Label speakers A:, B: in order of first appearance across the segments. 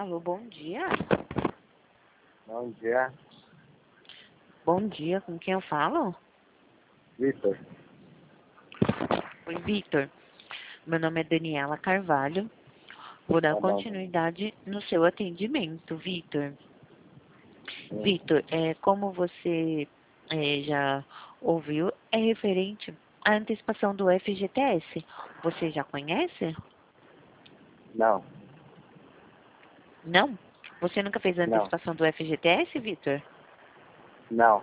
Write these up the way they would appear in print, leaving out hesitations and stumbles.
A: Alô, bom dia.
B: Bom dia,
A: Bom dia, com quem eu falo?
B: Vitor.
A: Oi, Vitor. Meu nome é Daniela Carvalho. Vou dar
B: Tá bom.
A: continuidade no seu atendimento, Vitor.
B: Sim.
A: Vitor, como você já ouviu, é referente à antecipação do FGTS. Você já conhece?
B: Não,
A: Não? Você nunca fez a
B: não,
A: antecipação do FGTS, Vitor?
B: não.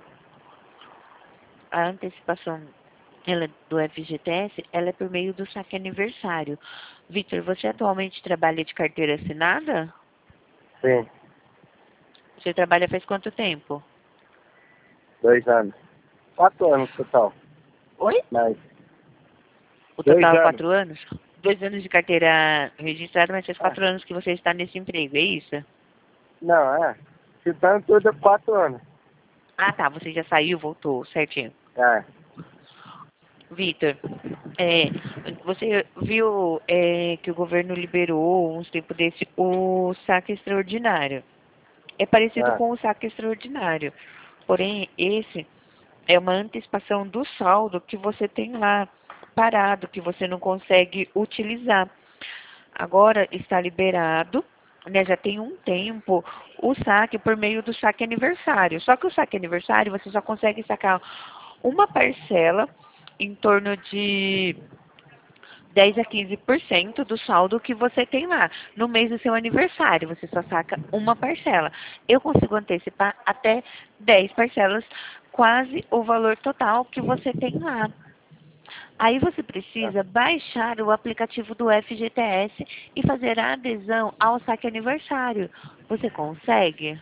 A: A antecipação do FGTS, ela é por meio do saque aniversário. Vitor, você atualmente trabalha de carteira assinada?
B: Sim,
A: Você trabalha faz quanto tempo?
B: 2 anos. 4 anos total.
A: Oi?
B: Mas
A: O
B: 2
A: total é
B: anos.
A: 4 anos? 2 anos de carteira registrada, mas faz
B: Ah,
A: 4 anos que você está nesse emprego, é isso?
B: não, chutando tudo 4 anos.
A: Ah, tá, você já saiu, voltou, certinho.
B: É,
A: Vitor, você viu que o governo liberou uns tempos desse o saque extraordinário. É parecido
B: é.
A: com o saque extraordinário, porém esse é uma antecipação do saldo que você tem lá parado, que você não consegue utilizar. Agora está liberado, né, já tem um tempo, o saque por meio do saque aniversário. Só que o saque aniversário você só consegue sacar uma parcela em torno de 10 a 15% do saldo que você tem lá. No mês do seu aniversário, você só saca uma parcela. Eu consigo antecipar até 10 parcelas, quase o valor total que você tem lá. Aí você
B: É.
A: precisa baixar o aplicativo do FGTS e fazer a adesão ao saque aniversário. Você consegue?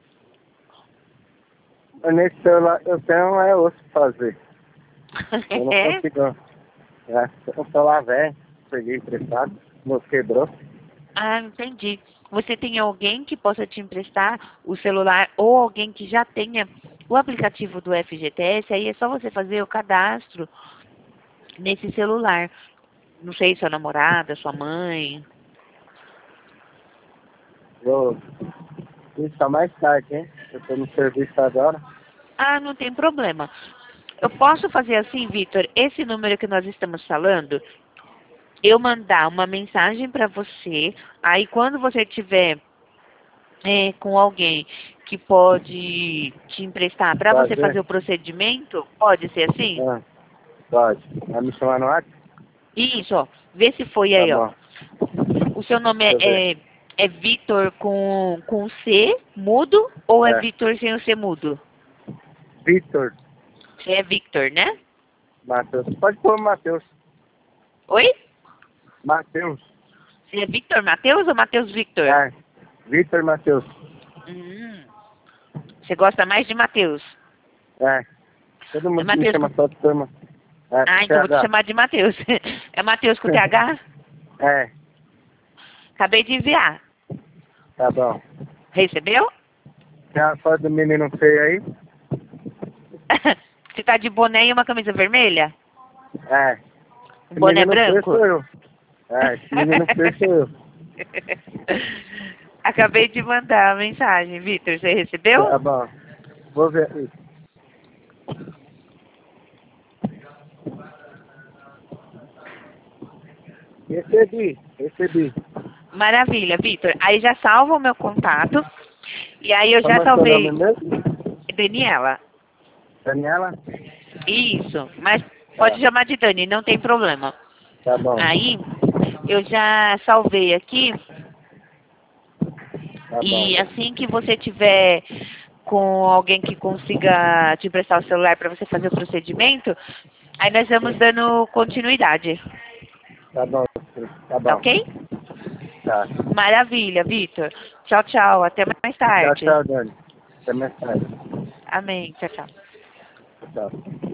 B: Mas nesse celular eu tenho outro pra fazer. Eu não
A: É?
B: consigo. É, um celular velho, peguei emprestado, meu quebrou.
A: Ah, entendi. Você tem alguém que possa te emprestar o celular ou alguém que já tenha o aplicativo do FGTS, aí é só você fazer o cadastro nesse celular. Não sei, sua namorada, sua mãe.
B: Vou isso mais tarde, hein? Eu tô no serviço agora.
A: Ah, não tem problema. Eu posso fazer assim, Vitor, esse número que nós estamos falando, eu mandar uma mensagem para você, aí quando você tiver com alguém que pode te emprestar para você fazer
B: Fazer?
A: o procedimento, pode ser assim?
B: Ah, pode. Vai me chamar no WhatsApp?
A: Isso, ó. Vê se foi
B: Tá
A: aí, ó.
B: bom.
A: O seu nome
B: Deixa eu ver.
A: é Vitor com C mudo ou é
B: É,
A: Vitor sem o C mudo?
B: Vitor
A: Você é Victor, né?
B: Matheus. Pode pôr Matheus.
A: Oi?
B: Matheus.
A: Você é Victor Matheus ou Matheus Victor?
B: É, Vitor Matheus.
A: Hum, você gosta mais de Matheus?
B: É, todo
A: É
B: mundo me
A: Matheus com...
B: chama só de turma. É,
A: Ah, então vou te
B: TH.
A: chamar de Matheus. É Matheus com TH?
B: É,
A: Acabei de enviar.
B: tá bom.
A: Recebeu?
B: Tem a foto do menino feio aí?
A: Você tá de boné e uma camisa vermelha?
B: É.
A: Um
B: Esse
A: boné
B: menino feio
A: branco?
B: sou eu. É, esse menino feio sou eu.
A: Acabei de mandar a mensagem, Vitor. Você recebeu?
B: Tá bom. Vou ver isso. Recebi.
A: Maravilha, Vitor. Aí já salva o meu contato. E aí eu já
B: Como é seu nome
A: salvei
B: mesmo?
A: Daniela.
B: Daniela?
A: Isso. Mas pode
B: Tá,
A: chamar de Dani, não tem problema.
B: tá bom.
A: Aí eu já salvei aqui.
B: Tá bom.
A: E assim que você tiver com alguém que consiga te emprestar o celular para você fazer o procedimento, aí nós vamos dando continuidade.
B: Tá bom. Tá
A: Tá
B: bom.
A: ok?
B: Tá.
A: Maravilha, Vitor. Tchau, tchau. Até mais
B: Tchau,
A: tarde.
B: tchau, Dani. Até mais tarde.
A: Amém. Tchau, tchau.
B: Tchau.